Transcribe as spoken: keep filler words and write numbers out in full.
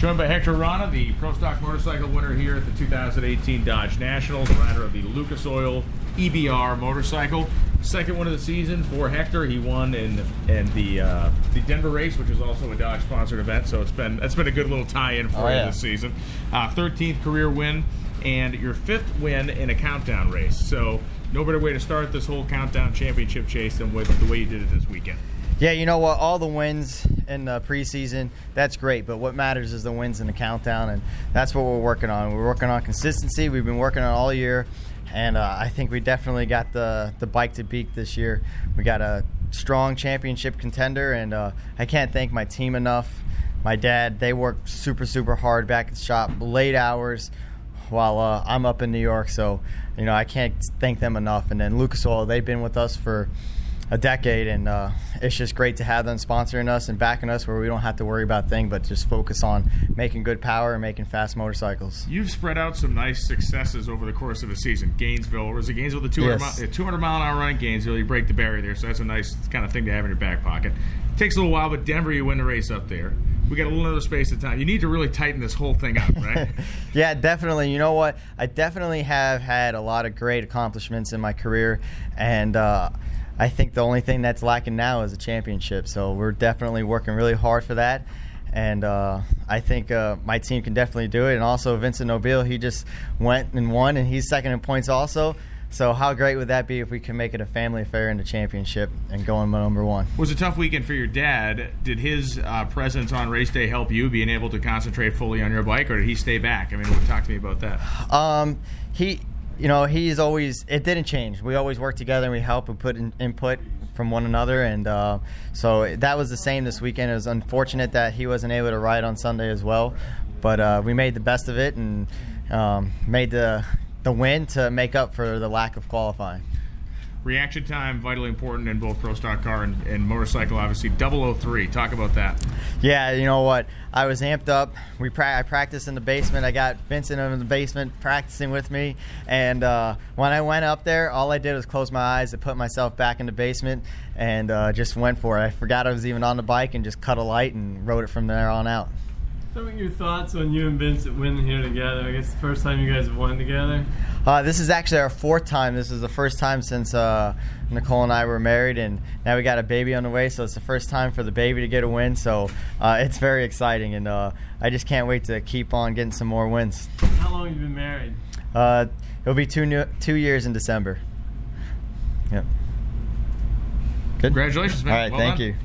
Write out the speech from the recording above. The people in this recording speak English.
Joined by Hector Rana, the Pro Stock motorcycle winner here at the two thousand eighteen Dodge Nationals, rider of the Lucas Oil E B R motorcycle. Second one of the season for Hector. He won in in the uh, the Denver race, which is also a Dodge sponsored event. So it's been it's been a good little tie-in for oh, you yeah. this season. Uh, thirteenth career win and your fifth win in a countdown race. So no better way to start this whole countdown championship chase than with the way you did it this weekend. Yeah, you know what? All the wins in the preseason, that's great. But what matters is the wins in the countdown, and that's what we're working on. We're working on consistency. We've been working on all year, and uh, I think we definitely got the, the bike to beat this year. We got a strong championship contender, and uh, I can't thank my team enough. My dad, they worked super, super hard back at the shop, late hours, while uh, I'm up in New York. So, you know, I can't thank them enough. And then Lucas Oil, they've been with us for a decade, and uh, it's just great to have them sponsoring us and backing us where we don't have to worry about things but just focus on making good power and making fast motorcycles. You've spread out some nice successes over the course of the season. Gainesville, was it Gainesville, the two hundred, yes. mile, two hundred mile an hour run in Gainesville, you break the barrier there, so that's a nice kind of thing to have in your back pocket. Takes a little while, but Denver, you win the race up there. We got a little other space of time. You need to really tighten this whole thing up, right? Yeah, definitely. You know what? I definitely have had a lot of great accomplishments in my career, and uh, I think the only thing that's lacking now is a championship. So we're definitely working really hard for that, and uh, I think uh, my team can definitely do it. And also Vincent Nobile, he just went and won, and he's second in points also. So how great would that be if we can make it a family affair in the championship and go on number one? It was a tough weekend for your dad. Did his uh, presence on race day help you being able to concentrate fully on your bike, or did he stay back? I mean, talk to me about that. Um, he, you know, he's always, it didn't change. We always work together and we help and put in, input from one another, and uh, so that was the same this weekend. It was unfortunate that he wasn't able to ride on Sunday as well, but uh, we made the best of it and um, made the the win to make up for the lack of qualifying. Reaction time, vitally important in both Pro Stock car and, and motorcycle, obviously. double oh three, talk about that. Yeah, you know what? I was amped up. We pra- I practiced in the basement. I got Vincent in the basement practicing with me. And uh, when I went up there, all I did was close my eyes and put myself back in the basement and uh, just went for it. I forgot I was even on the bike and just cut a light and rode it from there on out. Tell me your thoughts on you and Vincent winning here together. I guess the first time you guys have won together. Uh, this is actually our fourth time. This is the first time since uh, Nicole and I were married, and now we got a baby on the way, so it's the first time for the baby to get a win. So uh, it's very exciting, and uh, I just can't wait to keep on getting some more wins. How long have you been married? Uh, it'll be two new, two years in December. Yep. Good. Congratulations, man. All right, well thank done. you.